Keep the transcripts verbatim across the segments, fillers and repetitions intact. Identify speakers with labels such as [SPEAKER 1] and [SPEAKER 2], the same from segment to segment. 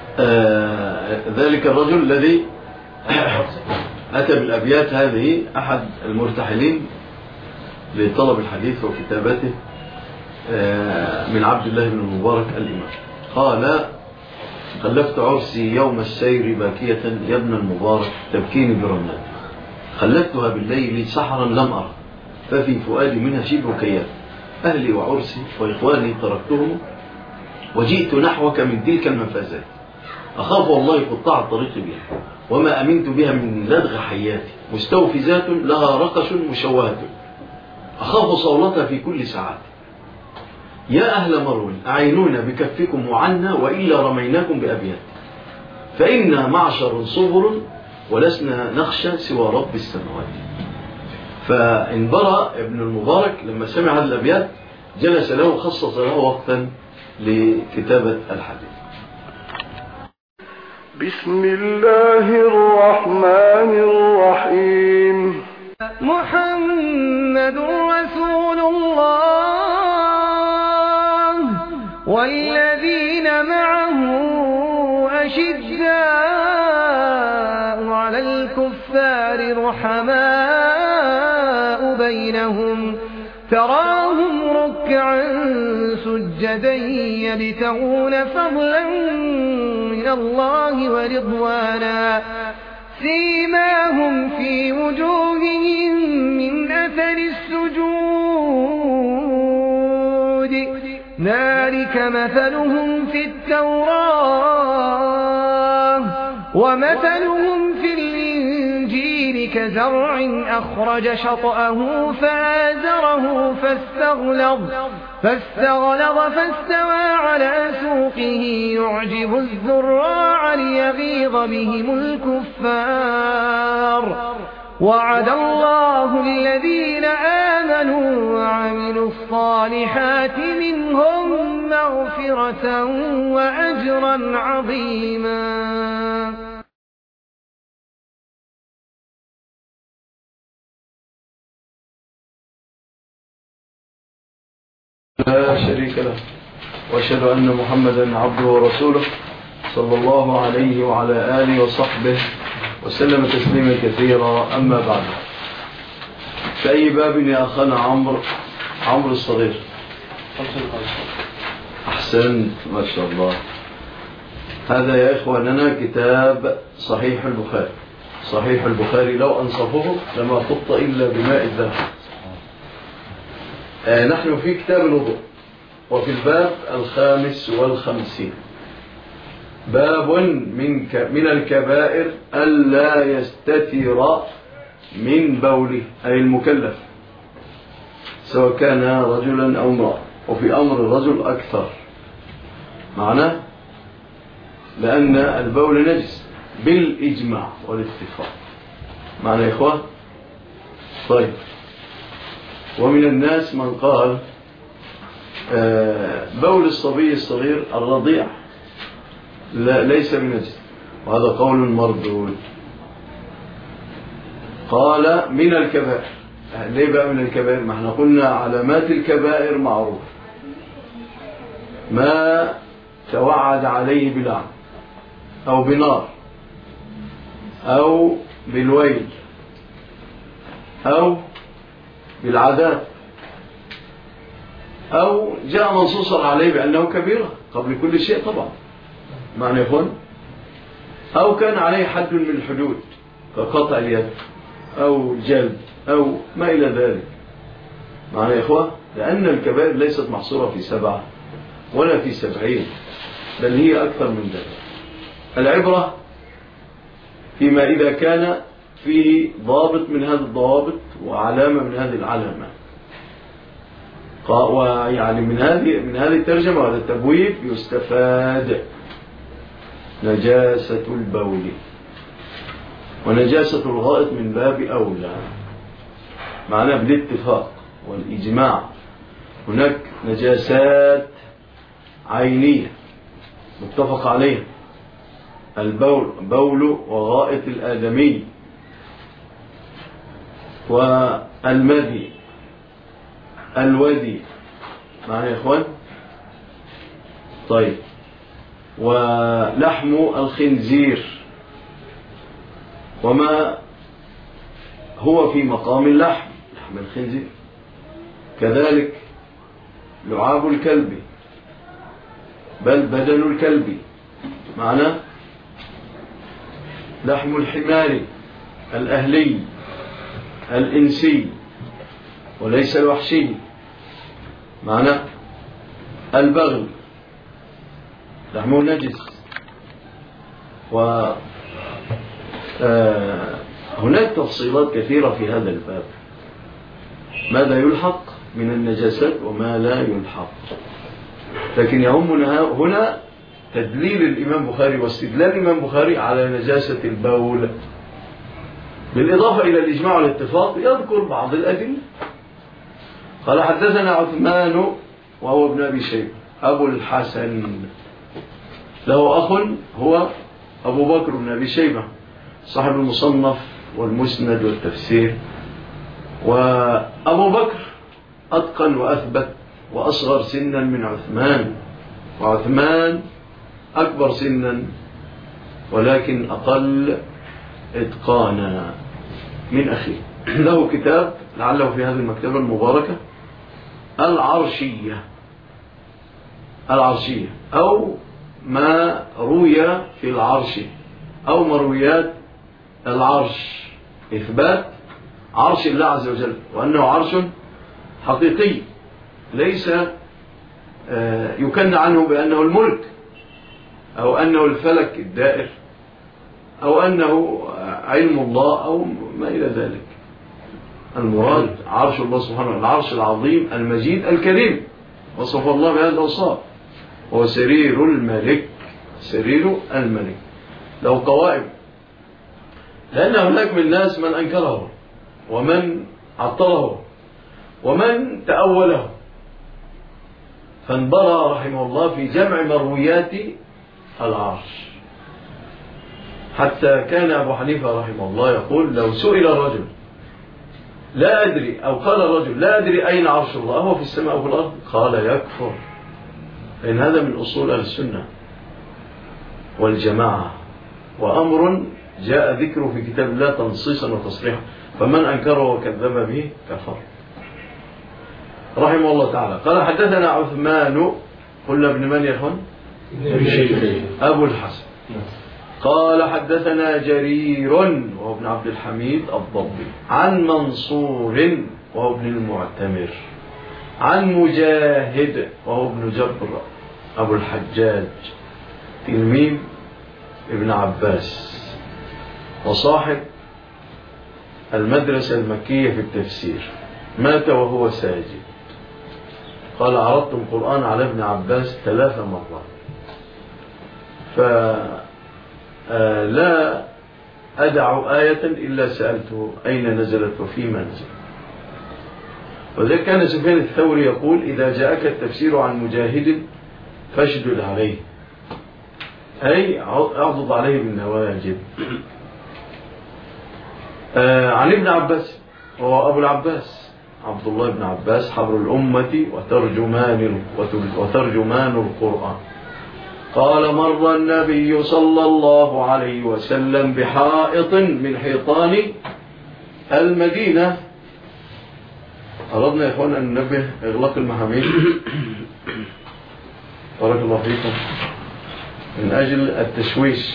[SPEAKER 1] آه ذلك الرجل الذي أتى بالأبيات هذه أحد المرتحلين لطلب الحديث وكتابته آه من عبد الله بن المبارك الإمام. قال: خلفت عرسي يوم السير باكية يا ابن المبارك تبكيني برنات، خلفتها بالليل سحرا لم أرى، ففي فؤادي منها شبه كيات، أهلي وعرسي وإخواني تركتهم وجئت نحوك من تلك المفازات، أخاف والله قطاع الطريق بها وما أمنت بها من لدغ حياتي، مستوفزات لها رقش مشوهة، أخاف صولتها في كل ساعات. يا أهل مرو أعينونا بكفكم وعنا وإلا رميناكم بأبيات، فإنا معشر صبر ولسنا نخشى سوى رب السماوات. فانبرأ ابن المبارك لما سمع هذه الأبيات جلس له وخصص له وقتا لكتابة الحديث.
[SPEAKER 2] بسم الله الرحمن الرحيم.
[SPEAKER 3] محمد رسول الله والذين معه أشداء على الكفار رحماء بينهم، تراهم ركعا سجدا يبتغون فضلا من الله ورضوانا، سيماهم في وجوههم من أثر السجود، ذلك مثلهم في التوراة ومثلهم في الإنجيل كزرع أخرج شطأه فآزره فاستغلظ فاستغلظ فاستوى على سوقه يعجب الزراع ليغيظ بهم الكفار. وعد الله الذين آمنوا وعملوا الصالحات منهم مغفرة وأجرا عظيما.
[SPEAKER 1] لا شريك له، وأشهد أن محمدا عبده ورسوله صلى الله عليه وعلى آله وصحبه وسلم تسليما كثيرا. أما بعد، في أي باب يا أخانا عمرو عمرو الصغير؟ أحسن، ما شاء الله. هذا يا إخواننا كتاب صحيح البخاري. صحيح البخاري لو أنصفه لما خط إلا بماء الذهب. آه نحن في كتاب الوضوء وفي الباب الخامس والخمسين، باب من من الكبائر ألا يستتر من بوله، أي المكلف سواء كان رجلا أو امرأة، وفي أمر الرجل أكثر معناه، لأن البول نجس بالإجماع والاتفاق. معنى يا إخوة؟ طيب، ومن الناس من قال بول الصبي الصغير الرضيع لا ليس بنجس، وهذا قول مردود. قال من الكبائر. ليه بقى من الكبائر؟ ما احنا قلنا علامات الكبائر معروف، ما توعد عليه بلعن أو بنار أو بالويل أو بالعذاب، أو جاء منصوصا عليه بأنه كبيرة قبل كل شيء طبعا، معنى يكون، أو كان عليه حد من الحدود كقطع اليد أو جلد أو ما إلى ذلك. معنى يا إخوة، لأن الكبائر ليست محصورة في سبعة ولا في سبعين، بل هي أكثر من ذلك. العبرة فيما إذا كان فيه ضابط من هذه الضوابط وعلامة من هذه العلامات. ويعني من هذه من هذه الترجمة وهذا التبويب يستفاد نجاسة البول، ونجاسة الغائط من باب أولى، معناه بالاتفاق والإجماع. هناك نجاسات عينية متفق عليها، البول بول وغائط الآدمي والمذي الودي، معنى يا إخوان. طيب، ولحم الخنزير وما هو في مقام اللحم، لحم الخنزير. كذلك لعاب الكلب، بل بدن الكلب، معنى لحم الحمار الأهلي الإنسي وليس الوحشي، معنى البغل لحمه نجس. وهناك تفصيلات كثيرة في هذا الباب، ماذا يلحق من النجاسات وما لا يلحق، لكن يهمنا هنا تدليل الإمام بخاري واستدلال الإمام بخاري على نجاسة البول، بالإضافة إلى الإجماع والاتفاق يذكر بعض الأدلة. قال حدثنا عثمان وهو ابن أبي شيبة أبو الحسن، له أخ هو أبو بكر بن أبي شيبة صاحب المصنف والمسند والتفسير. وأبو بكر أتقن وأثبت وأصغر سنا من عثمان، وعثمان أكبر سنا ولكن أقل إتقانا من أخيه. له كتاب لعله في هذه المكتبة المباركة العرشية، العرشية أو ما روي في العرش أو مرويات العرش، إثبات عرش الله عز وجل وأنه عرش حقيقي ليس يكن عنه بأنه الملك أو أنه الفلك الدائر أو أنه علم الله أو ما إلى ذلك. المراد عرش الله سبحانه وتعالى، العرش العظيم المجيد الكريم، وصف الله بهذا الأوصاف، هو سرير الملك، سرير الملك له قوائم، لأن هناك من الناس من أنكره ومن عطله ومن تأوله، فانبرى رحمه الله في جمع مرويات العرش، حتى كان أبو حنيفة رحمه الله يقول لو سئل الرجل لا أدري أو قال الرجل لا أدري أين عرش الله، هو في السماء أو في الأرض، قال يكفر، لأن هذا من أصول أهل السنة والجماعة، وأمر جاء ذكره في كتاب الله تنصيصا وتصريحا، فمن أنكره وكذب به كفر رحمه الله تعالى. قال حدثنا عثمان، قلنا ابن من يا اخوان؟ أبو الحسن. قال حدثنا جرير وهو ابن عبد الحميد الضبي عن منصور وهو ابن المعتمر عن مجاهد وهو ابن جبر أبو الحجاج تلميذ ابن عباس وصاحب المدرسة المكية في التفسير، مات وهو ساجد. قال عرضت القرآن على ابن عباس ثلاث مرات فلا أدع آية إلا سألته أين نزلت وفيما نزلت. وذلك كان سفيان الثوري يقول إذا جاءك التفسير عن مجاهد فاشدد عليه، أي أعضد عليه بالنواجذ. آه عن ابن عباس وهو أبو العباس عبد الله بن عباس حبر الأمة وترجمان وترجمان القرآن قال مر النبي صلى الله عليه وسلم بحائط من حيطان المدينة. أردنا يا إخوان أن ننبه إغلاق المحاميل بارك الله فيكم من أجل التشويش.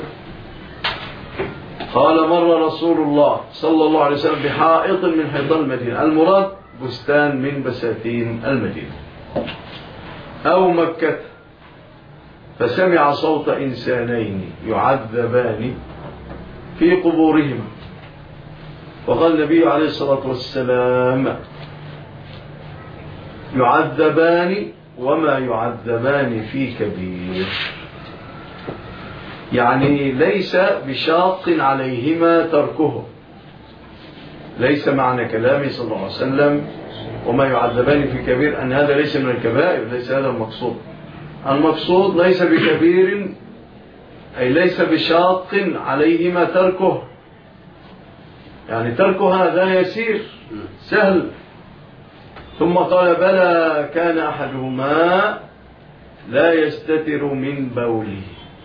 [SPEAKER 1] قال مر رسول الله صلى الله عليه وسلم بحائط من حيطان المدينة، المراد بستان من بساتين المدينة أو مكة، فسمع صوت إنسانين يعذبان في قبورهما، وقال النبي عليه الصلاة والسلام يعذبان وما يعذبان في كبير، يعني ليس بشاق عليهما تركه، ليس معنى كلامه صلى الله عليه وسلم وما يعذبان في كبير أن هذا ليس من الكبائر، ليس هذا المقصود. المقصود ليس بكبير أي ليس بشاق عليهما تركه، يعني ترك هذا يسير سهل. ثم قال بلى كان أحدهما لا يستتر من بوله.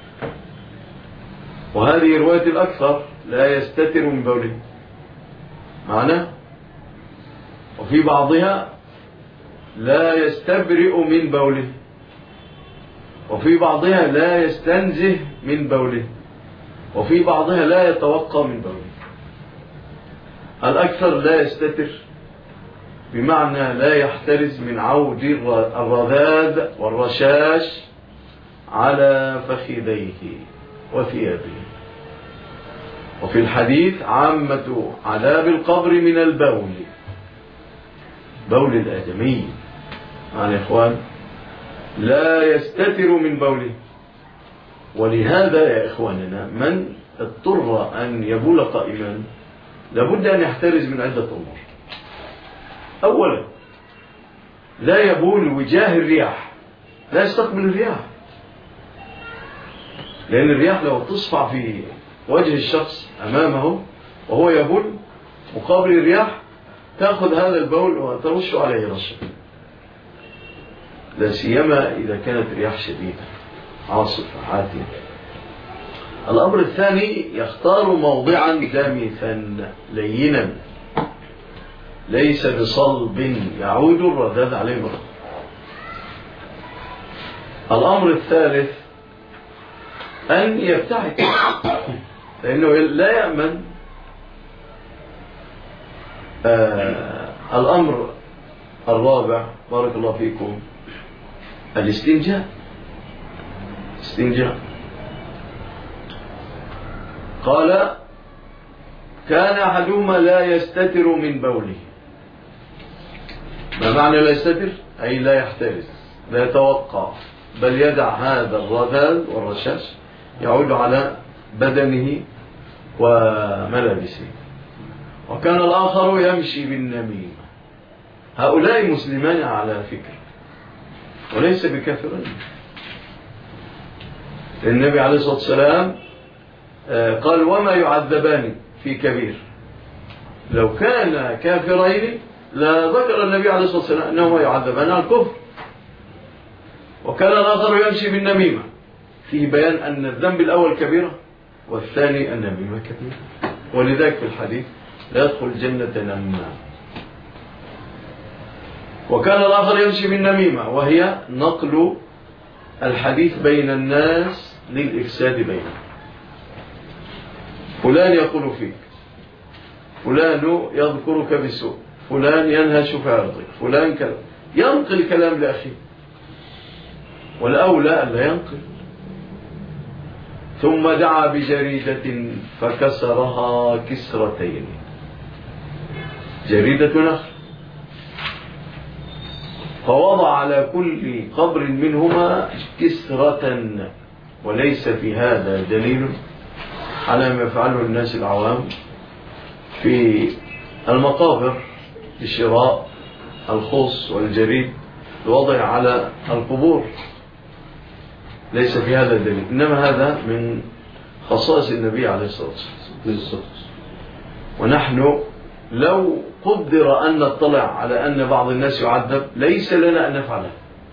[SPEAKER 1] وهذه رواية الأكثر، لا يستتر من بوله معنى. وفي بعضها لا يستبرئ من بوله، وفي بعضها لا يستنزه من بوله، وفي بعضها لا يتوقى من بوله. الأكثر لا يستتر بمعنى لا يحترز من عود الرذاذ والرشاش على فخذيه وثيابه. وفي الحديث عامة عذاب القبر من البول، بول الآدمي يعني يا إخوان لا يستتر من بوله. ولهذا يا إخواننا من اضطر أن يبول قائما لابد أن يحترز من عدة أمور. أولا لا يبول وجاه الرياح، لا يستقبل الرياح، لأن الرياح لو تصفع في وجه الشخص أمامه وهو يبول مقابل الرياح تأخذ هذا البول وترش عليه رشا، لا سيما إذا كانت الرياح شديدة عاصفة عاتية. الأمر الثاني يختار موضعا دامثا لينا ليس بصلب يعود الرذاذ عليه مرة. الأمر الثالث أن يبتعد، لأنه لا يأمن. آه الأمر الرابع بارك الله فيكم الاستنجاء. استنجاء قال كان أحدهما لا يستتر من بوله. ما معنى لا يستتر؟ أي لا يحترز، لا يتوقع، بل يدع هذا الرذاذ والرشاش يعود على بدنه وملابسه. وكان الآخر يمشي بالنميمة. هؤلاء مسلمان على فكرة وليس بكافرين. النبي عليه الصلاة والسلام قال وما يعذبان في كبير. لو كان كافرين لا ذكر النبي عليه الصلاة والسلام أنهما يعذبان على الكفر. وكان الآخر يمشي بالنميمة، فيه بيان أن الذنب الأول كبيرة والثاني النميمة كبيرة. ولذلك في الحديث لا يدخل الجنة نمام. وكان الآخر يمشي بالنميمة وهي نقل الحديث بين الناس للإفساد بينهم. فلان يقول فيك، فلان يذكرك بسوء، فلان ينهش في عرضك، فلان كذا، ينقل كلام لأخيه، والأولى أن لا ينقل. ثم دعا بجريدة فكسرها كسرتين، جريدة نخل، فوضع على كل قبر منهما كسرة. وليس في هذا دليل على ما يفعله الناس العوام في المقابر بشراء الخص والجريد الوضع على القبور، ليس في هذا دليل، إنما هذا من خصائص النبي عليه الصلاة والسلام. ونحن لو قدر أن نطلع على أن بعض الناس يعذب ليس لنا أن نفعله،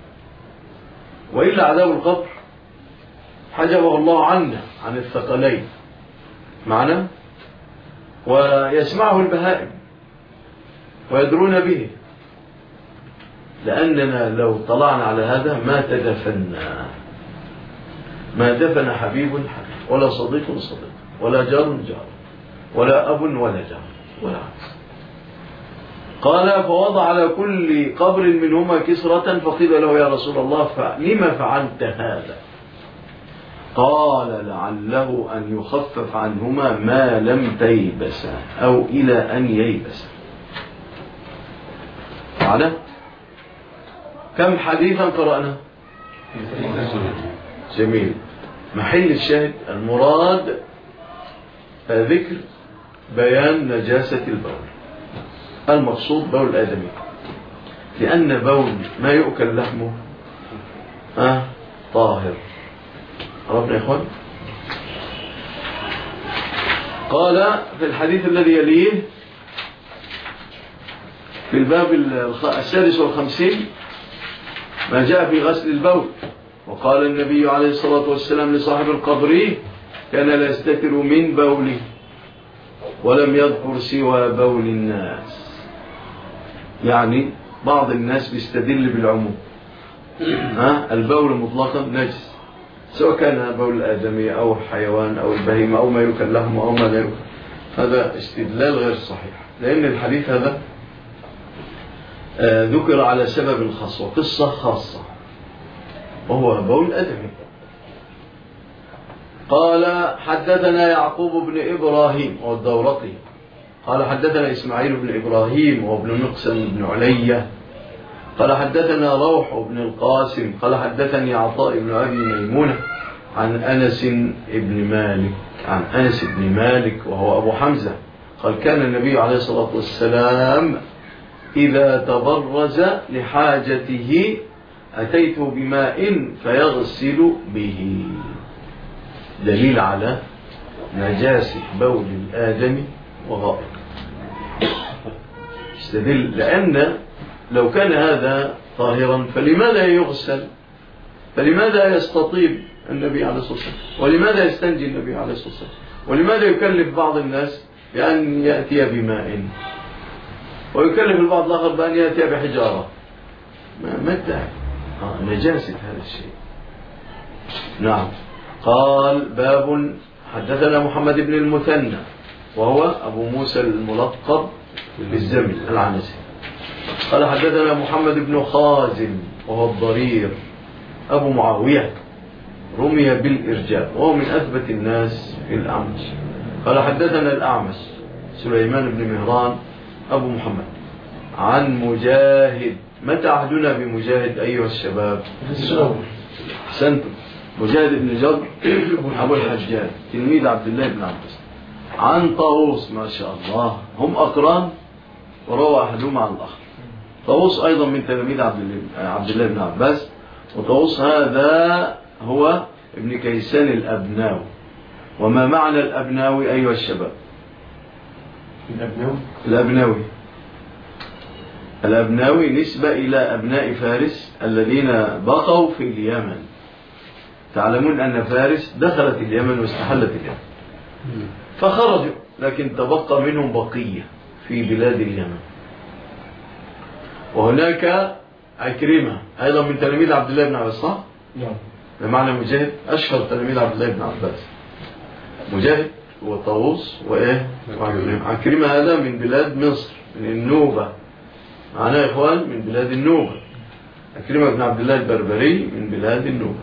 [SPEAKER 1] وإلا عذاب القبر حجبه الله عنا عن الثقلين معنا، ويسمعه البهائم ويدرون به. لأننا لو طلعنا على هذا ما تدفنا، ما دفن حبيب حبيب، ولا صديق صديق، ولا جار جار، ولا أب ولا جار، ولا عكس. قال فوضع على كل قبر منهما كسرة، فقيل له يا رسول الله لما فعلت هذا؟ قال لعله أن يخفف عنهما ما لم تيبسا أو إلى أن ييبسا. معنا كم حديثا قرأنا؟ جميل. محل الشاهد المراد ذكر بيان نجاسة البول، المقصود بول الآدمي، لأن بول ما يؤكل لحمه آه طاهر. عرفنا يا إخوان؟ قال في الحديث الذي يليه في الباب السادس والخمسين ما جاء في غسل البول، وقال النبي عليه الصلاة والسلام لصاحب القبر كان لا يستتر من بوله ولم يذكر سوى بول الناس. يعني بعض الناس بيستدل بالعموم، ها البول مطلقا نجس سواء كان بول الآدمي أو الحيوان أو البهيمة أو ما يؤكل لهم أو ما لا يؤكل. هذا استدلال غير صحيح، لأن الحديث هذا آه ذكر على سبب خاص وقصة خاصة وهو بول الآدمي. قال حدثنا يعقوب بن إبراهيم والدورقي قال حدثنا إسماعيل بن إبراهيم وابن مقسم بن علية قال حدثنا روح بن القاسم قال حدثني عطاء بن أبي ميمونة عن أنس بن مالك عن أنس بن مالك وهو أبو حمزة قال كان النبي عليه الصلاة والسلام إذا تبرز لحاجته أتيته بماء فيغسل به. دليل على نجاسة بول الآدم وغائط. استدل لأن لو كان هذا طاهرا فلماذا يغسل؟ فلماذا يستطيب النبي عليه الصلاة والسلام؟ ولماذا يستنجي النبي عليه الصلاة والسلام؟ ولماذا يكلف بعض الناس بأن يأتي بماء ويكلف البعض الآخر بأن يأتي بحجارة؟ ما الداعي؟ آه نجاسة هذا الشيء. نعم. قال باب حدثنا محمد بن المثنى وهو أبو موسى الملقب بالزمن العنسي قال حدثنا محمد بن خازم وهو الضرير أبو معاوية رمي بالإرجاء وهو من أثبت الناس في الأعمش. قال حدثنا الأعمش سليمان بن مهران أبو محمد عن مجاهد. متى عهدنا بمجاهد أيها الشباب؟ أحسنتم. مجاهد بن جبر أبو الحجاج تلميذ عبد الله بن عباس عن طاووس. ما شاء الله هم أقران وروى أحدهم عن الآخر. طاووس أيضا من تلاميذ عبد الله بن عباس وطاووس هذا هو ابن كيسان الأبناوي. وما معنى الأبناوي أيها الشباب؟ الأبناوي الأبناوي الأبناوي نسبة إلى أبناء فارس الذين بقوا في اليمن. تعلمون أن فارس دخلت اليمن واستحلت اليمن فخرجوا لكن تبقى منهم بقية في بلاد اليمن. وهناك عكرمة أيضا من تلاميذ عبد الله بن عباس صح؟ نعم. بمعنى مجاهد أشهر تلاميذ عبد الله بن عباس مجاهد وطاووس وإيه وعكرمة. عكرمة هذا من بلاد مصر من النوبة معنا يا إخوان من بلاد النوبة. عكرمة بن عبد الله البربري من بلاد النوبة.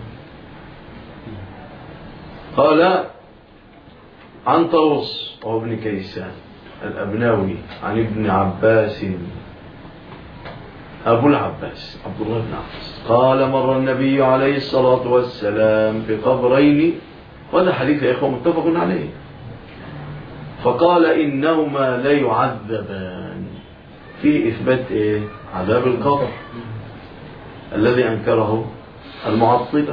[SPEAKER 1] قال عن طاووس وهو ابن كيسان الأبناوي عن ابن عباس أبو العباس عبد الله بن عباس قال مر النبي عليه الصلاة والسلام بقبرين. وهذا حديث يا إخوة متفق عليه. فقال إنهما لا يعذبان في إثبات إيه؟ عذاب القبر الذي أنكره المعطلة.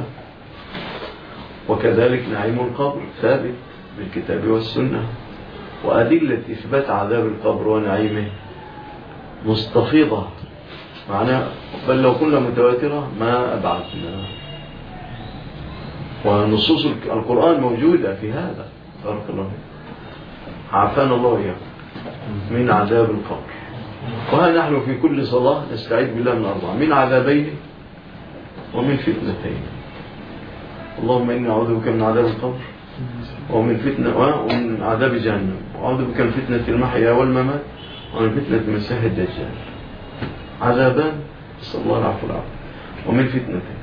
[SPEAKER 1] وكذلك نعيم القبر ثابت بالكتاب والسنة. وأدلة إثبات عذاب القبر ونعيمه مستفيضة معناه بل لو كنا متواترة ما أبعدنا. ونصوص القرآن موجودة في هذا. بارك الله فيك. عافانا الله وإياكم من عذاب القبر. وها نحن في كل صلاة نستعيذ بالله من أربعة من عذابين ومن فتنتين. اللهم إني أعوذ بك من عذاب القبر ومن فتنة ومن عذاب جهنم وأعوذ بك من فتنة المحيا والممات ومن فتنة المسيح الدجال. عذابان صلى الله عليه وسلم ومن فتنتين.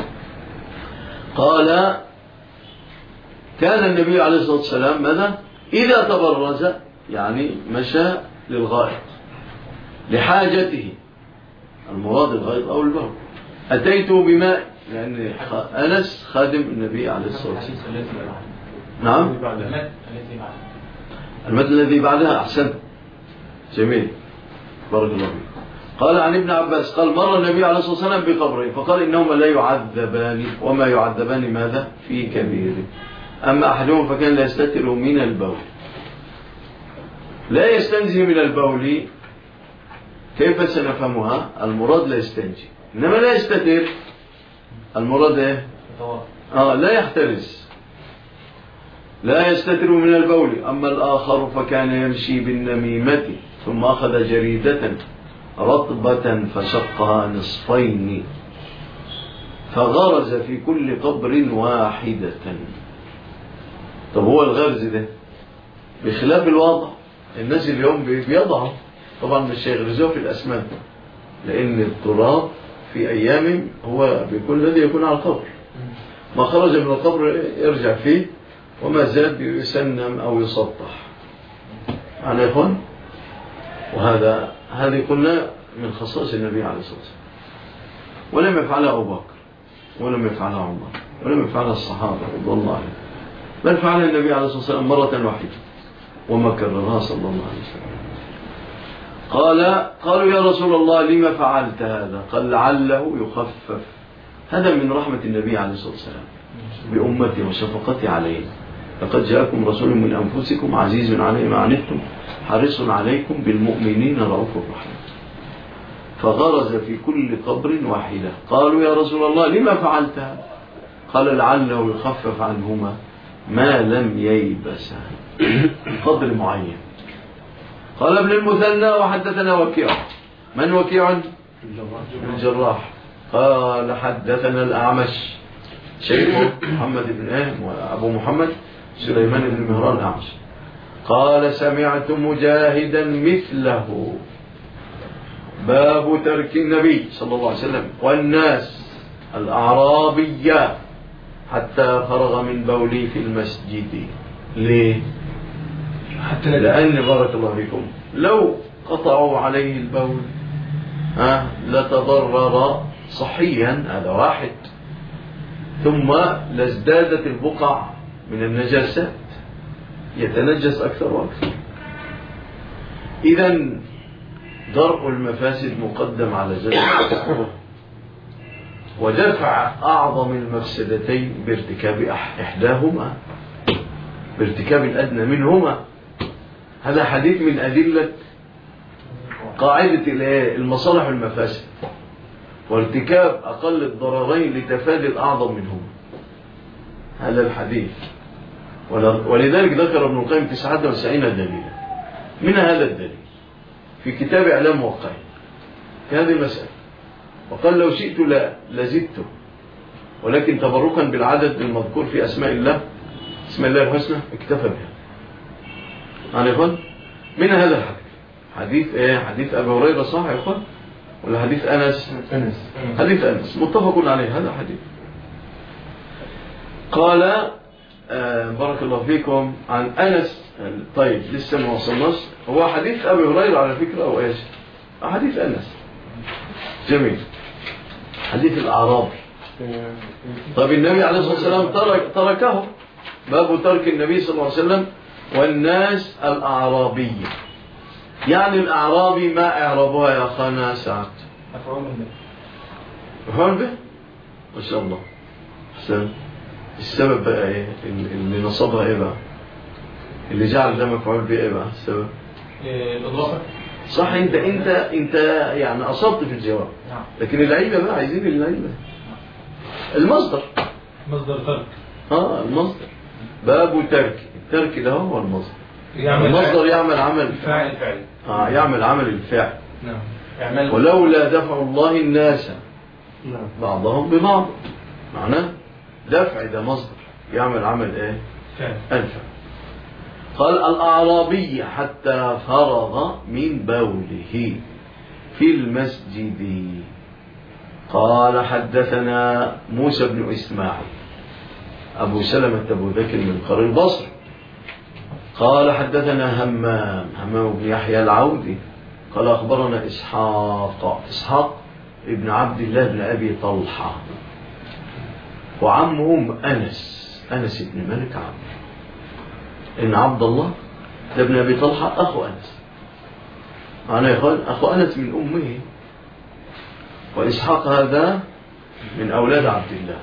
[SPEAKER 1] قال كان النبي عليه الصلاة والسلام ماذا؟ إذا تبرز يعني مشى للغائط لحاجته المراد الغائط أو البول أتيته بماء لأن أنس خادم النبي عليه الصلاة والسلام. نعم المد الذي بعدها أحسن جميل بارك الله فيك. قال عن ابن عباس قال مر النبي عليه الصلاة والسلام بقبره فقال إنهما لا يعذبان وما يعذبان ماذا في كبير. أما أحدهم فكان لا يستتر من البول. لا يستنجي من البول كيف سنفهمها؟ المراد لا يستنجي إنما لا يستتر المراد آه لا يحترز، لا يستتر من البول. أما الآخر فكان يمشي بالنميمة ثم أخذ جريدة رطبة فشقها نصفين فغرز في كل قبر واحدة. طب هو الغرز ده بخلاف الوضع، الناس اليوم بيضعوا طبعا مش هيغرزوه في الأسماء، لأن التراب في أيام هو بيكون الذي يكون على القبر، ما خرج من القبر يرجع فيه وما زاد يسنم أو يسطح. على إخوان، وهذا هذه قلنا من خصائص النبي عليه الصلاة والسلام، ولم يفعلها أبو بكر ولم يفعلها عمر ولم يفعلها الصحابة رضي الله عنهم، بل فعلها النبي عليه الصلاة والسلام مرة واحدة وما كررها صلى الله عليه وسلم. قال قالوا يا رسول الله لما فعلت هذا؟ قال لعله يخفف. هذا من رحمة النبي عليه الصلاة والسلام بأمته وشفقته عليه. لقد جاءكم رسول من أنفسكم عزيز عليه ما عنتم حريص عليكم بالمؤمنين رؤوف رحيم. فغرز في كل قبر واحدة. قالوا يا رسول الله لما فعلتها؟ قال لعله يخفف عنهما ما لم ييبسا، قدر معين. قال ابن المثنى وحدثنا وكيع. من وكيع؟ الجراح. قال حدثنا الأعمش شيخه محمد بن آه وأبو محمد سليمان بن مهران الأعمش. قال سمعت مجاهدا مثله. باب ترك النبي صلى الله عليه وسلم والناس الأعرابية حتى فرغ من بولي في المسجد. ليه؟ حتى لأن بارك الله فيكم لو قطعوا عليه البول ها لتضرر صحيا، هذا واحد، ثم لازدادت البقع من النجاسات يتنجس أكثر وأكثر. إذن درء المفاسد مقدم على جلب ودفع أعظم المفسدتين بارتكاب إحداهما، بارتكاب الأدنى منهما. هذا حديث من أدلة قاعدة المصالح والمفاسد، وارتكاب أقل الضررين لتفادي الأعظم منهما. هذا الحديث، ولذلك ذكر ابن القيم تسعة وتسعين دليلا. من هذا الدليل في كتاب إعلام موقعين في هذه المسألة، وقال لو شئت لزدته، ولكن تبركا بالعدد المذكور في أسماء الله اسم الله الحسنى اكتفى بها. يعني إخوان من هذا الحديث، حديث إيه؟ حديث أبي هريرة صح يا إخوان ولا حديث أنس؟ أنس حديث أنس متفق عليه. هذا حديث قال آه بارك الله فيكم عن أنس. طيب لسه ما وصلناش، هو حديث أبي هريرة على فكرة أو إيش؟ حديث أنس. جميل. حديث الأعرابي. طيب النبي عليه الصلاة والسلام ترك تركه. باب ترك النبي صلى الله عليه وسلم والناس الأعرابية. يعني الأعرابي ما إعرابها يا أخانا سعد؟ مفعول به. مفعول به؟ ما شاء الله. حسن. السبب بقى إيه؟ اللي نصبها إيه بقى؟ اللي جعل ده مفعول به إيه بقى؟ السبب؟
[SPEAKER 4] الإضافة.
[SPEAKER 1] صح. أنت أنت أنت يعني أصبت في الجواب. لكن العيلة بقى عايزين العيلة. المصدر.
[SPEAKER 4] مصدر ترك.
[SPEAKER 1] آه المصدر. باب ترك. الترك ده هو المصدر. المصدر يعمل عمل
[SPEAKER 4] الفاعل الفعل.
[SPEAKER 1] آه يعمل عمل الفعل.
[SPEAKER 4] نعم. يعمل.
[SPEAKER 1] ولولا دفع الله الناس بعضهم ببعض، معناه دفع ده مصدر يعمل عمل ايه؟ فعل. الفعل. قال الأعرابي حتى فرغ من بوله في المسجد. قال حدثنا موسى بن إسماعيل أبو سلمة أبو ذكر من قرى البصر. قال حدثنا همام همام بن يحيى العودي قال أخبرنا إسحاق إسحاق ابن عبد الله بن أبي طلحة وعمهم أنس أنس بن مالك عم إن عبد الله ابن أبي طلحة أخو أنس. أنا يقول أخو أنس من أمه، وإسحاق هذا من أولاد عبد الله.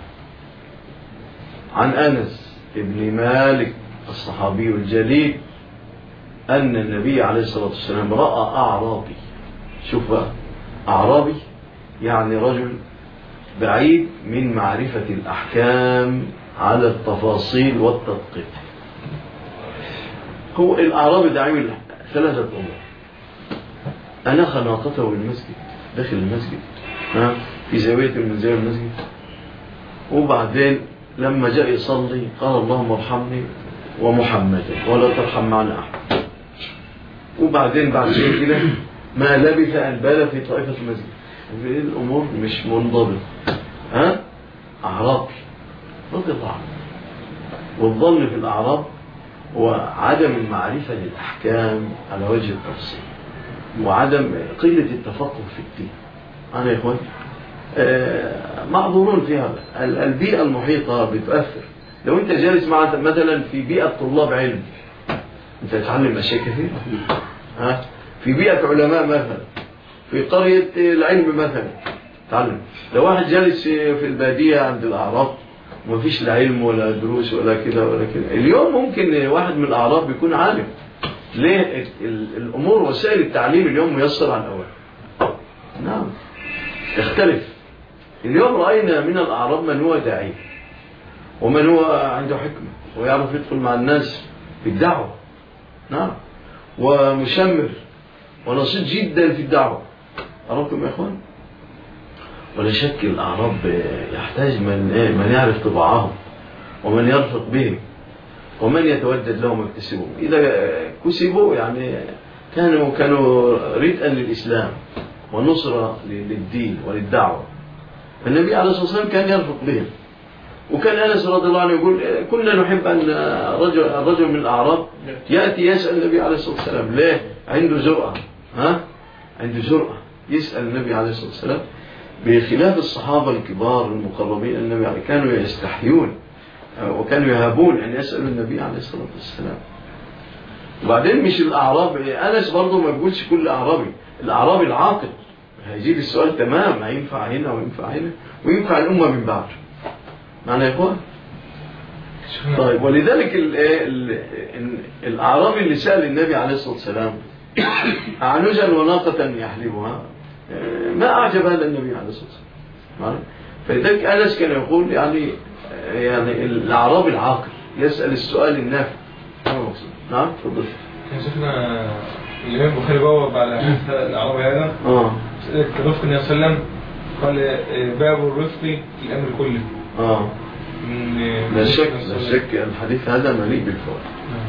[SPEAKER 1] عن أنس ابن مالك الصحابي الجليل أن النبي عليه الصلاة والسلام رأى أعرابي. شوف بقى، أعرابي يعني رجل بعيد من معرفة الأحكام على التفاصيل والتدقيق. هو الأعرابي ده عمل ثلاثة أمور: أنخ ناقته بالمسجد، داخل المسجد ها في زاوية من زاوية المسجد، وبعدين لما جاء يصلي قال اللهم ارحمني ومحمدا ولا ترحم معنا أحد. وبعدين بعد كده ما لبث أن بال في طائفة المسجد. الأمور مش منضبطة. ها أعرابي رضي الله عنه. والظن في الأعراب هو عدم المعرفة للأحكام على وجه التفصيل، وعدم قلة التفقه في الدين. أنا يا إخوان آه معذورون في هذا. البيئة المحيطة بتؤثر. لو أنت جالس مع مثلا في بيئة طلاب علم أنت تتعلم أشياء كثيرة. ها في بيئة علماء مثلا، في قرية العلم مثلا تعلم. لو واحد جالس في البادية عند الأعراب وما فيش لا علم ولا دروس ولا كده ولا كده، اليوم ممكن واحد من الأعراب يكون عالم. ليه؟ الأمور وسائل التعليم اليوم ميسر عن الأول. نعم يختلف. اليوم رأينا من الأعراب من هو داعي، ومن هو عنده حكمة ويعرف يدخل مع الناس في الدعوة. نعم ومشمر ونشيط جدا في الدعوة. أراكم يا إخوان؟ ولا شك الأعراب يحتاج من من يعرف طباعهم ومن يرفق بهم ومن يتودد لهم ويكتسبهم. إذا كسبوا يعني كانوا كانوا ردءا للإسلام ونصرة للدين وللدعوة. النبي عليه الصلاة والسلام كان يرفق بهم. وكان أنس رضي الله عنه يقول كنا نحب أن الرجل, الرجل من الأعراب يأتي يسأل النبي عليه الصلاة والسلام. ليه؟ عنده جرأة. ها؟ عنده جرأة يسأل النبي عليه الصلاة والسلام، بخلاف الصحابة الكبار المقربين النبي عليه كانوا يستحيون وكانوا يهابون أن يسألوا النبي عليه الصلاة والسلام. وبعدين مش الأعراب، أنس برضو ما بيقولش كل أعرابي، الأعرابي العاقل هيجيب السؤال تمام، هينفع هنا وينفع هنا وينفع الأمة من بعد. معنى يا إخوان؟ طيب ولذلك ال ال الأعرابي اللي سأل النبي عليه الصلاة والسلام أعنجا وناقة يحلبها ما أعجب هذا النبي عليه الصلاة والسلام. فلذلك أنس كان يقول يعني يعني الأعرابي العاقل يسأل السؤال النافع. نعم تفضل.
[SPEAKER 4] كان شفنا الإمام البخاري بواب على حديث الأعرابي هذا. اه. رفق النبي صلى الله عليه وسلم قال باب الرفق الأمر كله.
[SPEAKER 1] اه. لا شك لا شك الحديث هذا مليء بالفوائد.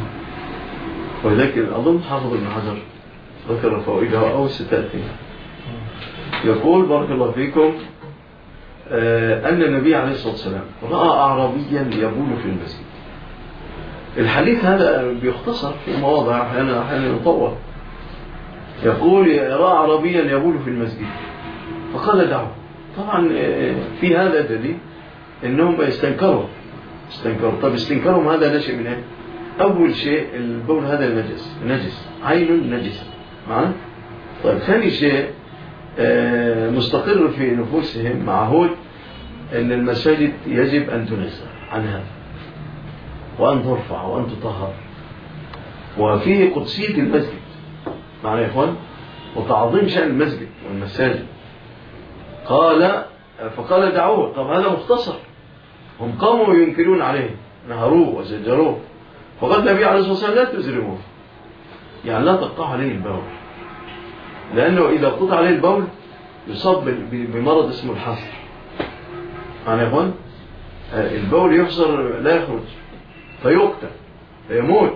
[SPEAKER 1] ولكن أظن حافظ ابن حجر ذكر فوائدها أو ستأتي. يقول بارك الله فيكم آه أن النبي عليه الصلاة والسلام رأى أعرابيا يبول في المسجد. الحديث هذا بيختصر في مواضع أحيانا أحيانا يطول. يقول رأى أعرابيا يبول في المسجد فقال دعوه. طبعا في هذا دليل إنهم استنكروا استنكروا طب استنكرهم هذا نشأ من ايه؟ أول شيء البول هذا نجس نجس عين نجسة معنا. طيب ثاني شيء مستقر في نفوسهم معهود أن المساجد يجب أن تنزه عن هذا وأن ترفع وأن تطهر، وفيه قدسية المسجد معنا يا إخوان، وتعظيم شأن المسجد والمساجد. قال فقال دعوه. طب هذا مختصر، هم قاموا ينكرون عليه نهروه وزجروه، فقال النبي عليه الصلاة والسلام لا تزرموه، يعني لا تقطع عليه البول، لأنه إذا قطع عليه البول يصاب بمرض اسمه الحصر. معنا يا إخوان؟ البول يحصر لا يخرج فيقتل فيموت.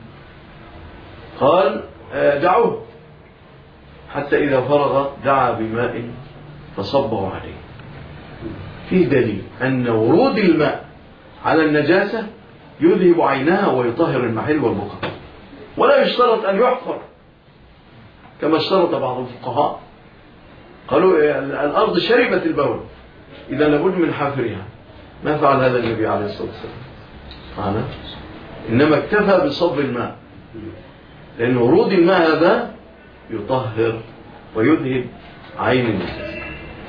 [SPEAKER 1] قال دعوه حتى إذا فرغ دعا بماء فصبه عليه. فيه دليل أن ورود الماء على النجاسة يذهب عينها ويطهر المحل والبقع، ولا يشترط أن يحفر كما اشترط بعض الفقهاء. قالوا الأرض شربت البول إذا لابد من حفرها. ما فعل هذا النبي عليه الصلاة والسلام معنا، إنما اكتفى بصب الماء، لأن ورود الماء هذا يطهر ويذهب عين النجاسة.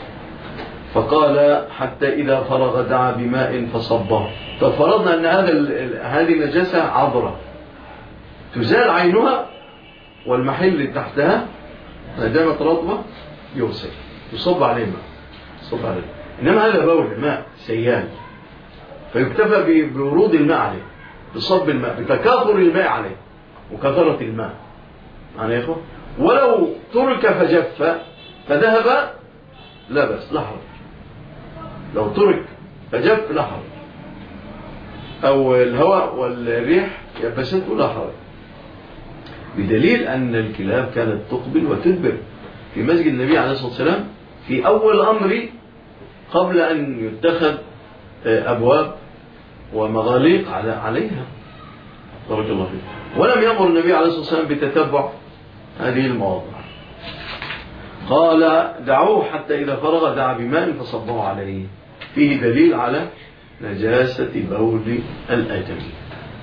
[SPEAKER 1] فقال حتى إذا فرغ دعا بماء فصبه. ففرضنا أن هذا هذه النجاسة عذرة تزال عينها والمحل تحتها ما دامت رطبة يغسل يصب عليه ماء يصب عليه. إنما هذا بول ماء سيال، فيكتفى بورود الماء عليه، بصب الماء، بتكاثر الماء عليه وكثرة الماء يعني يا إخوة. ولو ترك فجف فذهب لا بأس، لا حرج. لو ترك فجف لا حرج، أو الهواء والريح يبسته لا حرج، بدليل أن الكلاب كانت تقبل وتدبر في مسجد النبي عليه الصلاة والسلام في أول أمر قبل أن يتخذ أبواب ومغاليق عليها، بارك الله فيك. ولم يأمر النبي عليه الصلاة والسلام بتتبع هذه المواضع. قال دعوه حتى إذا فرغ دعا بماء فصبه عليه، فيه دليل على نجاسة بول الآدمي.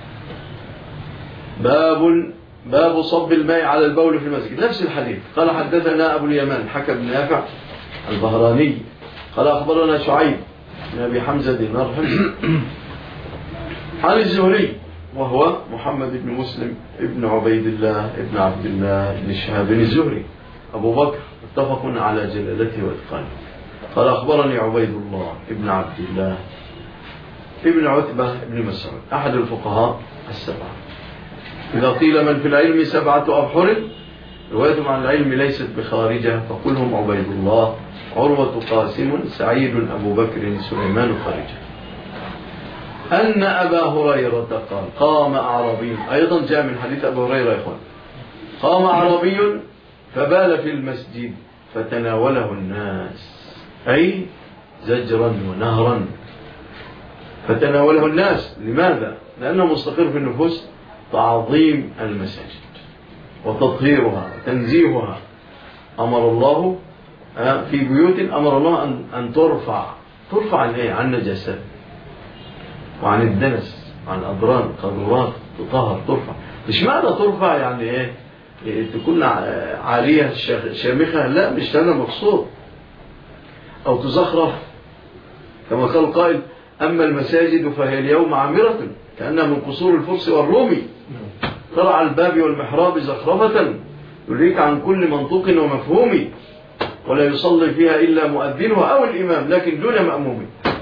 [SPEAKER 1] باب باب صب الماء على البول في المسجد، نفس الحديث. قال حدثنا أبو اليمان حكى بن نافع البهراني قال أخبرنا شعيب بن أبي حمزة دينار حمزة عن الزهري وهو محمد بن مسلم ابن عبيد الله ابن عبد الله بن شهاب الزهري أبو بكر، اتفق على جلالته وإتقانه. قال أخبرني عبيد الله ابن عبد الله ابن عتبة ابن مسعود أحد الفقهاء السبعة. إذا قيل من في العلم سبعة أبحر، روايتهم عن العلم ليست بخارجة، فقلهم عبيد الله عروة قاسم سعيد أبو بكر سليمان خارجة. أن أبا هريرة قال قام أعرابي، أيضا جاء من حديث أبو هريرة يا إخوان، قام أعرابي فبال في المسجد فتناوله الناس، أي زجرا ونهرا، فتناوله الناس. لماذا؟ لأنه مستقر في النفوس تعظيم المساجد وتطهيرها وتنزيهها. أمر الله في بيوت أمر الله أن, أن ترفع ترفع عن إيه؟ عن نجاسات وعن الدنس وعن أضرار قدرات، تطهر ترفع. مش معنى ترفع يعني إيه؟ إيه تكون عالية شامخة، لا، مش هذا مقصود. أو تزخرف كما قال قائل أما المساجد فهي اليوم عامرة كأنها من قصور الفرس والرومي، طلع الباب والمحراب زخرفة يريك عن كل منطوق ومفهوم، ولا يصلي فيها إلا مؤذنها أو الإمام لكن دون مأموم.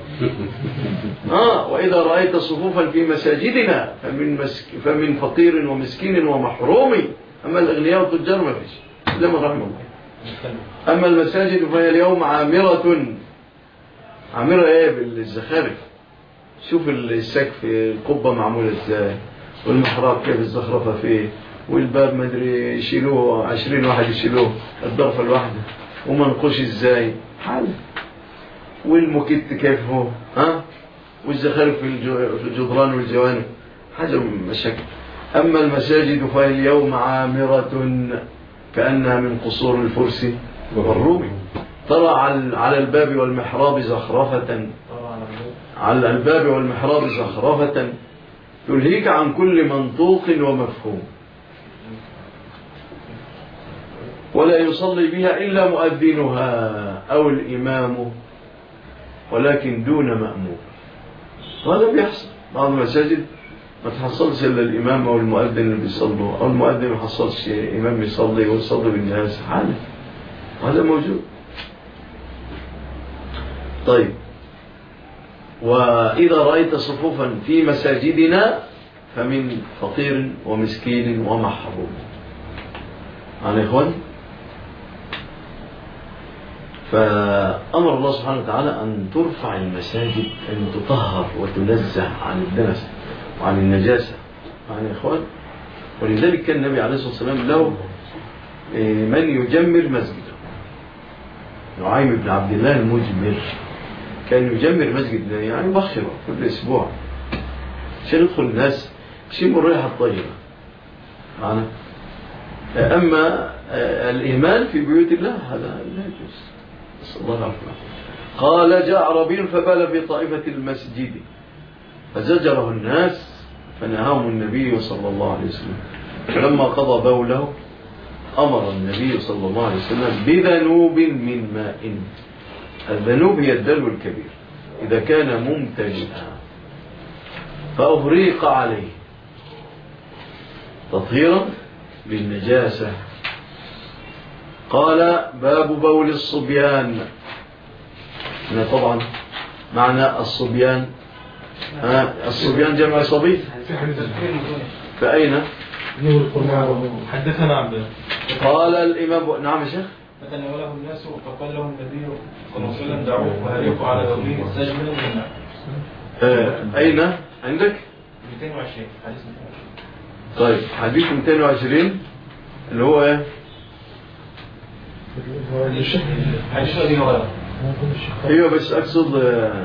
[SPEAKER 1] آه وإذا رأيت صفوفا في مساجدنا فمن, مسك فمن فقير ومسكين ومحروم، أما الأغنياء والتجار ما فيش إلا من رحم الله. أما المساجد فهي اليوم عامرة، عامرة إيه؟ بالزخارف. شوف السقف القبة معمولة إزاي، والمحراب كيف الزخرفة فيه، والباب ما ادري يشيلوه عشرين واحد يشيلوه الضرفة الواحدة، ومنقوش إزاي حال، والمكت كيف هو، ها، والزخارف في الجدران والجوانب، حاجة مشاكل. أما المساجد فهي اليوم عامرة كأنها من قصور الفرس والروم، ترى على الباب والمحراب زخرفة، على الباب والمحراب زخرفة تلهيك عن كل منطوق ومفهوم، ولا يصلي بها إلا مؤذنها أو الإمام ولكن دون مأموم. وهذا بيحصل بعض المساجد ما تحصلش إلا الإمام أو المؤذن اللي بيصلوا، أو المؤذن ما حصلش إمام يصلي ويصلي بالناس حاله، وهذا موجود. طيب، وإذا رأيت صفوفا في مساجدنا فمن فقير ومسكين ومحروم. عن إخوان، فأمر الله سبحانه وتعالى أن ترفع المساجد، أن تطهر وتنزه عن الدنس وعن النجاسة. عن إخوان، ولذلك كان النبي عليه الصلاة والسلام له من يجمر مسجده، نعيم بن عبد الله المجمر، كان يجمر مسجد يعني بخره كل أسبوع عشان يدخل الناس يشموا الريحة الطيبة معنا. أما الإهمال في بيوت الله هذا لا يجوز، صلى الله عليه وسلم. قال جاء عربي فبال في طائفة المسجد فزجره الناس فنهاهم النبي صلى الله عليه وسلم، فلما قضى بوله أمر النبي صلى الله عليه وسلم بذنوب من ماء. الذنوب هي الدلو الكبير إذا كان ممتلئا، فأغريق عليه تطهيرا بالنجاسة. قال باب بول الصبيان هنا طبعا معنى الصبيان، ها الصبيان جمع صبي. فأين؟
[SPEAKER 4] حدثنا عبد
[SPEAKER 1] قال الإمام. نعم يا شيخ.
[SPEAKER 5] فتناوله الناس فقال لهم النبي صلى الله عليه وسلم دعوه وهريقوا على بوله سجلا من الماء.
[SPEAKER 1] آه أين عندك؟
[SPEAKER 5] مئتين وعشرين حديث مئتين وعشرين.
[SPEAKER 1] طيب حديث مئتين وعشرين اللي هو ايه؟
[SPEAKER 5] حديث أبي هريرة.
[SPEAKER 1] ايوه بس اقصد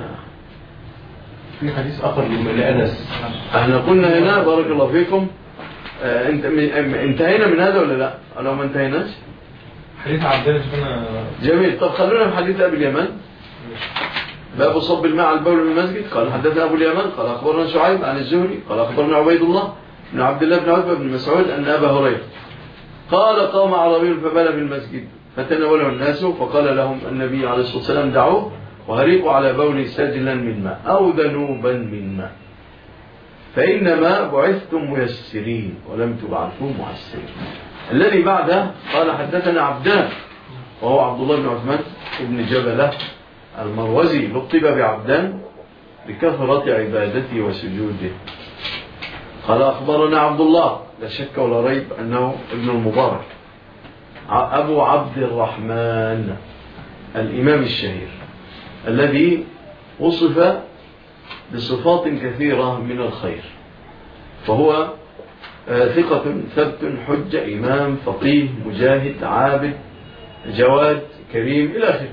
[SPEAKER 5] في حديث آخر لأنس.
[SPEAKER 1] احنا قلنا هنا بارك الله فيكم اه انت انتهينا من هذا ولا لا؟ لو ما انتهيناش
[SPEAKER 4] حديث عبدنا شفنا.
[SPEAKER 1] جميل. طب خلونا في حديث ابي اليمن باب صب الماء على البول من المسجد. قال حدثنا ابو اليمن قال اخبرنا شعيب عن الزهري قال اخبرنا عبيد الله بن عبد الله بن عتبة بن مسعود ان ابا هريره قال قام عربي فبال في المسجد فتناوله الناس فقال لهم النبي عليه الصلاه والسلام دعوه وهريقوا على بول سجلا من ماء او ذنوبا من ماء فانما بعثتم ميسرين ولم تبعثوا معسرين. الذي بعده قال حدثنا عبدان وهو عبد الله بن عثمان بن جبله المروزي لقب بعبدان بكثرة عبادته وسجوده. قال أخبرنا عبد الله لا شك ولا ريب أنه ابن المبارك أبو عبد الرحمن الإمام الشهير الذي وصف بصفات كثيرة من الخير، فهو ثقة ثبت حجة إمام فقيه مجاهد عابد جواد كريم إلى آخره،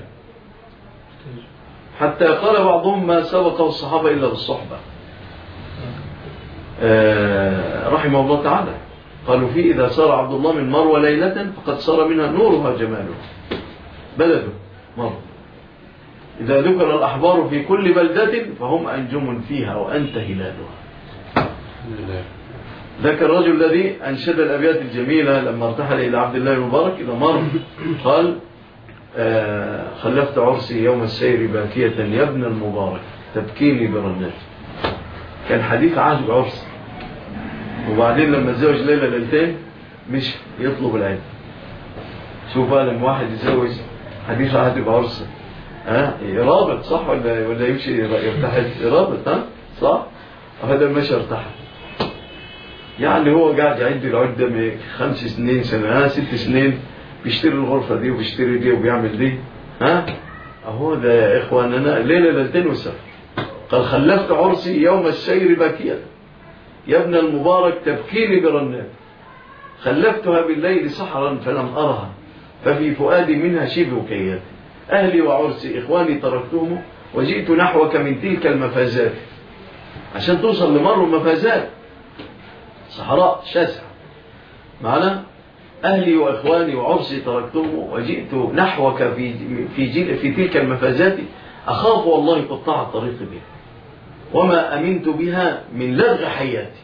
[SPEAKER 1] حتى قال بعضهم ما سبقه الصحابة إلا بالصحبة آه رحمه الله تعالى. قالوا فيه إذا صار عبد الله من مروى ليلة فقد صار منها نورها جماله بلده مروى. إذا ذكر الأحبار في كل بلدة فهم أنجم فيها وأنت هلالها. ذاك الرجل الذي أنشد الأبيات الجميلة لما ارتحل إلى عبد الله المبارك إذا مر قال آه خلفت عرسي يوم السير باكية يا ابن المبارك تبكيني برنات. كان حديث عهد بعرس، وبعدين لما تزوج ليلة ليلتين مش يطلب العيد. شوف بقى لما واحد يتزوج حديث عهد بعرس ها يرابط صح ولا ولا يمشي يرتحل يرابط ها صح. هذا مش ارتحل يعني هو قاعد يعد العدة خمس سنين سنة ها ست سنين بيشتري الغرفة دي وبيشتري دي وبيعمل دي ها اهو ده يا اخواننا ليلة ليلتين والسفر. قال خلفت عرسي يوم السير باكية يا ابن المبارك تبكيني برنات خلفتها بالليل سحرا فلم أرها ففي فؤادي منها شبه كيات أهلي وعرسي إخواني تركتهم وجئت نحوك من تلك المفازات. عشان توصل لمر مفازات صحراء شاسعة معنا. أهلي وإخواني وعرسي تركتهم وجئت نحوك في في في تلك المفازات أخاف والله قطاع الطريق بها وما أمنت بها من لدغ حياتي.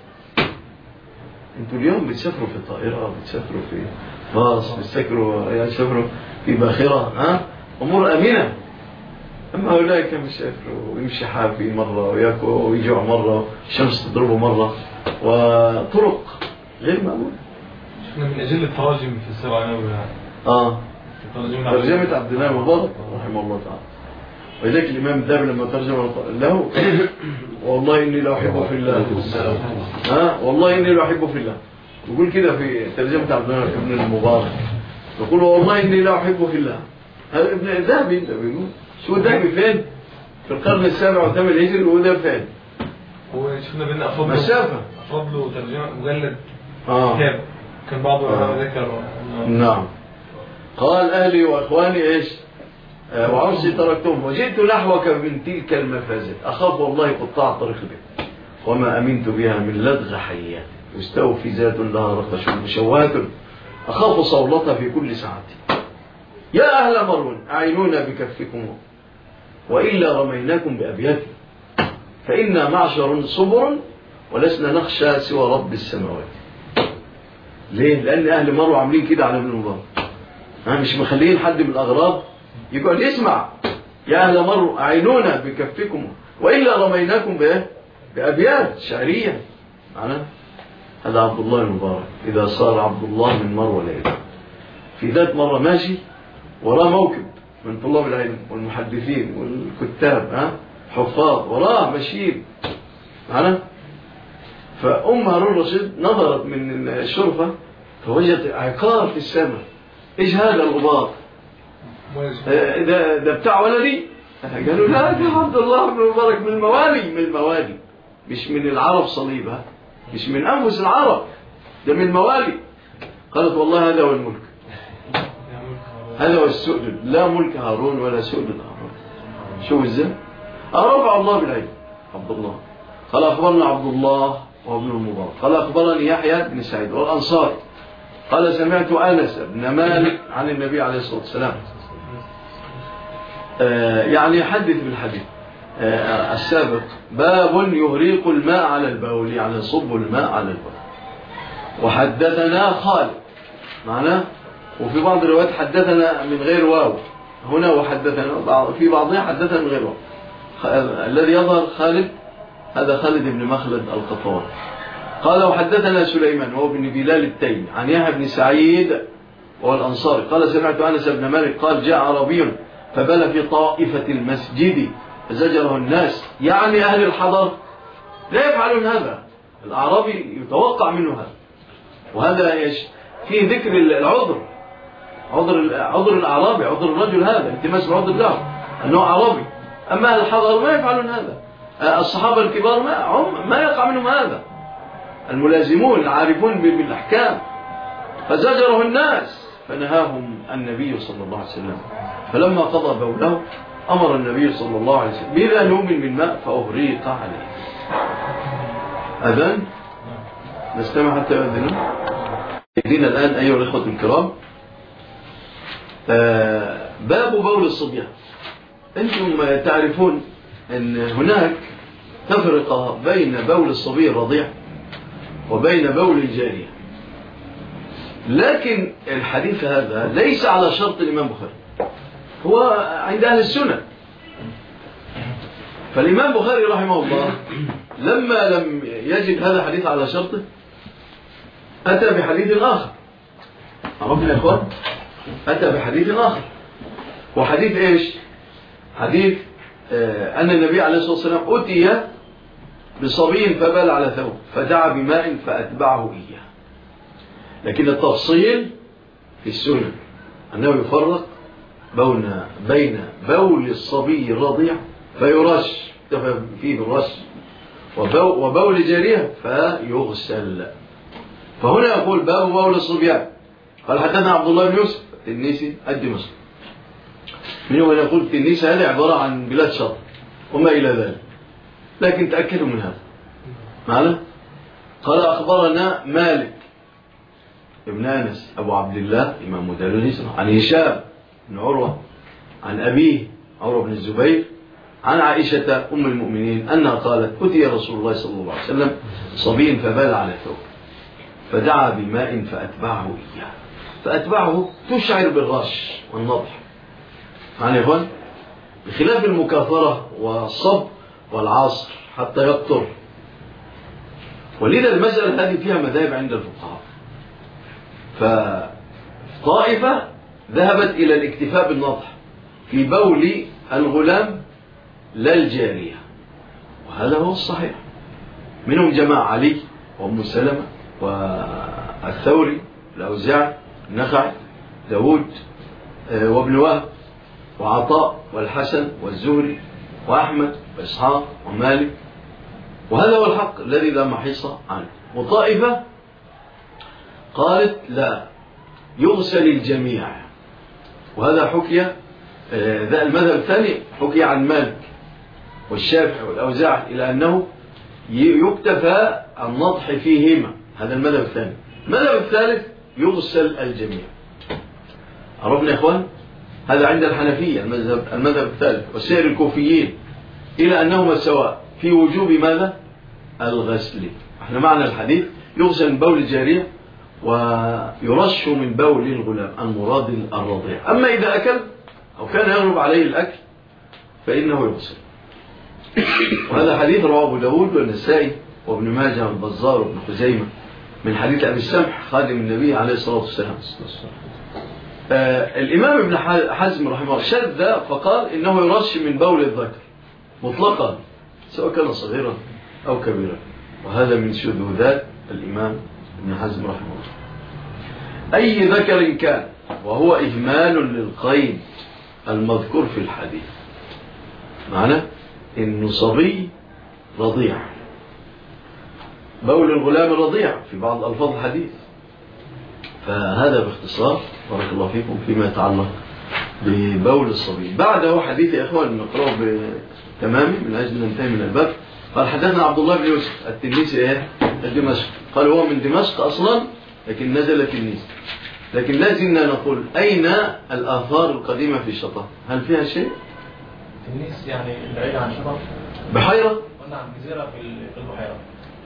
[SPEAKER 1] انتوا اليوم بتسافروا في الطائرة بتسافروا في باص بتسافروا يعني بتسافروا في باخرة ها أمور أمينة. أما هؤلاء كانوا بيسافروا ويمشي حافي مرة وياكل ويجوع مرة الشمس تضربه مرة وطرق غير مأمونة.
[SPEAKER 4] شفنا من أجل التراجم في السبعينات
[SPEAKER 1] آه ترجمة عبد الله المبارك رحمه الله تعالى. ولذلك الإمام الذهبي لما ترجم له والله إني لا أحبه في الله ها والله إني لا أحبه في الله. يقول كده في ترجمة عبد الله ابن المبارك يقول والله إني لا أحبه في الله. هذا ابن الذهبي بيقول شو الذهبي فين؟ في القرن السابع والثامن الهجري وده فين؟
[SPEAKER 4] هو شفنا بين أفضل
[SPEAKER 1] مسافة
[SPEAKER 4] أفضل وترجمة مجلد
[SPEAKER 1] آه.
[SPEAKER 4] كتاب كان بعض
[SPEAKER 1] آه.
[SPEAKER 4] ذكر
[SPEAKER 1] نعم. قال أهلي وأخواني إيش وعرسي تركتهم وجئت نحوك من تلك المفازات أخاف والله قطاع طريق بك وما أمنت بها من لدغ حيات يستوفي ذات لها رقش مشوات أخاف صولتها في كل ساعة. يا أهل مرون أعينونا بكفكم وإلا رميناكم بأبياتي فإنا معشر صبر ولسنا نخشى سوى رب السماوات. ليه؟ لأن أهل مرو عاملين كده على ابن المبارك مش مخلين حد من الأغراض يقول يسمع. يا أهل مرو أعينونا بكفكم وإلا رميناكم بإيه؟ بأبيات شعرية معنا. هذا عبد الله المبارك إذا صار عبد الله من مرو ليلة. في ذات مرة ماشي وراه موكب من طلاب العلم والمحدثين والكتاب، ها حفاظ وراه ماشيين معنا. فأم هارون الرشيد نظرت من الشرفة فوجدت عقار في السماء. ايش هذا الغبار؟ ده, ده بتاع ولدي؟ قالوا لا، ده عبد الله بن مبارك من الموالي، من الموالي مش من العرب صليبها، مش من أنفس العرب، ده من الموالي. قالت والله هذا هو الملك، هذا هو السؤدد، لا ملك هارون ولا سؤدد هارون. شوف ازاي رفع الله بالعلم عبد الله. قال أخبرنا عبد الله وابن المبارك قال أخبرني يحيى بن سعيد والأنصاري قال سمعت أنس بن مالك عن النبي عليه الصلاة والسلام. آه يعني يحدث بالحديث آه السابق. باب يهريق الماء على البول، يعني يصب الماء على البول. وحدثنا خالد معناه، وفي بعض الروايات حدثنا من غير واو هنا، وحدثنا في بعضها حدثنا من غير واو. الذي يظهر خالد هذا خالد بن مخلد القطوان. قال وحدثنا سليمان وهو بن بلال التيمي عن يحيى بن سعيد وهو الأنصاري قال سمعت أنس بن مالك قال جاء عربي فبال في طائفة المسجد فزجره الناس، يعني أهل الحضر لا يفعلون هذا. الأعرابي يتوقع منه هذا، وهذا ايش فيه ذكر العذر، عذر عذر الأعرابي، عذر الرجل هذا التماس العذر له أنه أعرابي. أما أهل الحضر ما يفعلون هذا. الصحابة الكبار ما ما يقع منهم هذا، الملازمون العارفون بالأحكام. فزجره الناس فنهاهم النبي صلى الله عليه وسلم. فلما قضى بوله أمر النبي صلى الله عليه وسلم بإذا نوم من ماء فأهريق عليه. أذن نستمع حتى يؤذن. يدينا الآن أيها الإخوة الكرام باب بول الصبيان. أنتم تعرفون أن هناك تفرقة بين بول الصبي الرضيع وبين بول الجارية، لكن الحديث هذا ليس على شرط الإمام بخاري، هو عند أهل السنة. فالإمام بخاري رحمه الله لما لم يجد هذا الحديث على شرطه أتى بحديث آخر. عرفنا يا إخوان؟ أتى بحديث آخر، وحديث إيش؟ حديث آه أن النبي عليه الصلاة والسلام أتي بصبي فبال على ثوب فدعا بماء فأتبعه إياه. لكن التفصيل في السنة أنه يفرق بين بول الصبي الرضيع فيرش فيه بالرش وبول جارية فيغسل. فهنا يقول باب بول الصبيان. قال حدثنا عبد الله بن يوسف التنيسي الدمشقي. من هو يقول التنيسي هذا عبارة عن بلاد شط وما إلى ذلك، لكن تأكدوا من هذا معنا. قال أخبرنا مالك ابن أنس أبو عبد الله إمام دار الهجرة عن هشام بن عروة عن أبيه عروة بن الزبير عن عائشة أم المؤمنين أنها قالت أتي رسول الله صلى الله عليه وسلم صبي فبال على ثوب فدعا بماء فأتبعه إياه. فأتبعه تشعر بالرش والنضح يعني يقول بخلاف المكاثرة والصب والعصر حتى يقطر. ولذا المسألة هذه فيها مذاهب عند الفقهاء. فطائفة ذهبت إلى الاكتفاء بالنضح في بول الغلام لا الجارية، وهذا هو الصحيح. منهم جماعة علي وأم سلمة والثوري الأوزاعي النخعي داود وابن وهب وعطاء والحسن والزهري وأحمد وإسحاق ومالك، وهذا هو الحق الذي لا محيص عنه. وطائفة قالت لا يغسل الجميع، وهذا حكي ذا المذهب الثاني حكي عن مالك والشافعي والأوزاعي إلى أنه يكتفى النضح فيهما، هذا المذهب الثاني. المذهب الثالث يغسل الجميع. عرفنا يا إخوان؟ هذا عند الحنفية المذهب, المذهب الثالث، وسائر الكوفيين إلى أنهما سواء في وجوب ماذا؟ الغسل. احنا معنى الحديث يغسل من بول الجارية ويرش من بول الغلام المراد الرضيع. أما إذا أكل أو كان يغلب عليه الأكل فإنه يغسل. وهذا حديث رواه أبو داود والنسائي وابن ماجه والبزار وابن خزيمة من حديث أبي السمح خادم النبي عليه الصلاة والسلام. آه الإمام ابن حزم رحمه الله شد فقال إنه يرش من بول الذكر مطلقا سواء كان صغيرا أو كبيرا، وهذا من شذوذات الإمام ابن حزم رحمه الله. أي ذكر كان، وهو إهمال للقيد المذكور في الحديث. معنى إنه صبي رضيع، بول الغلام رضيع في بعض ألفاظ الحديث. فهذا باختصار بارك الله فيكم فيما يتعلق ببول الصبي. بعده حديث يا إخوان نقرأه بتمامه من أجل ننتهي من الباب. قال حدثنا عبد الله بن يوسف التلميذي إيه الدمشق، قال هو من دمشق أصلا لكن نزل تلميذ. لكن لازلنا نقول أين الآثار القديمة في شطر؟ هل فيها شيء؟
[SPEAKER 5] تلميذ يعني بعيد عن شطر،
[SPEAKER 1] بحيرة؟
[SPEAKER 5] نعم جزيرة في البحيرة.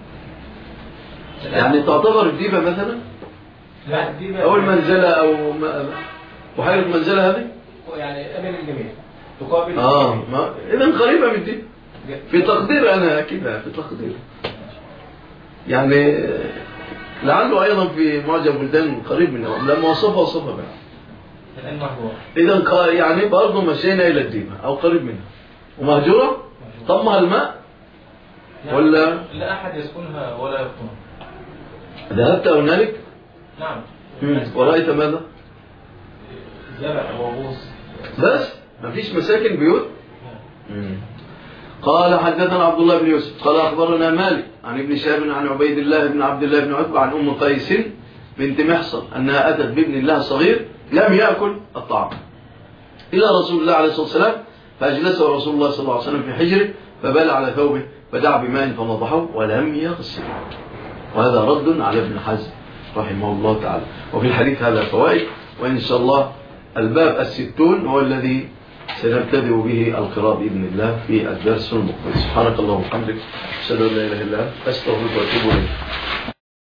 [SPEAKER 1] يعني تعتبر الديبة مثلا؟
[SPEAKER 5] لا الديبة
[SPEAKER 1] أو المنزلة أو بحيرة منزلة هذه؟
[SPEAKER 5] يعني أمن الجميع تقابل
[SPEAKER 1] آه ما إذا قريبة من الديبة في تقدير أنا كده في تقدير يعني لعله أيضا في معجم بلدان قريب منه لما وصفها وصفها بقى
[SPEAKER 5] الآن مهجورة.
[SPEAKER 1] إذا يعني برضه مشينا إلى الديبة أو قريب منها ومهجورة. طمها الماء ولا
[SPEAKER 5] لا أحد يسكنها ولا يقطنها.
[SPEAKER 1] ذهبت هنالك؟
[SPEAKER 5] نعم.
[SPEAKER 1] ورأيت ماذا؟
[SPEAKER 5] زرع وغوص
[SPEAKER 1] بس ما فيش مساكن بيوت. مم. قال حدثنا عبد الله بن يوسف قال أخبرنا مالك عن ابن شهاب عن عبيد الله بن عبد الله بن عتبة عن أم قيس بنت محصن أنها أتت بابن لها صغير لم يأكل الطعام إلى رسول الله عليه الصلاة والسلام، فأجلسه رسول الله صلى الله عليه وسلم في حجره فبال على ثوبه فدعا بماء فنضحه ولم يغسله. وهذا رد على ابن حزم رحمه الله تعالى. وفي الحديث هذا فوائد، وإن شاء الله الباب الستون هو الذي سنبتدئ به القراءة بإذن الله في الدرس المقبل. سبحانك اللهم وبحمدك أشهد أن لا إله إلا أنت أستغفرك وأتوب إليك.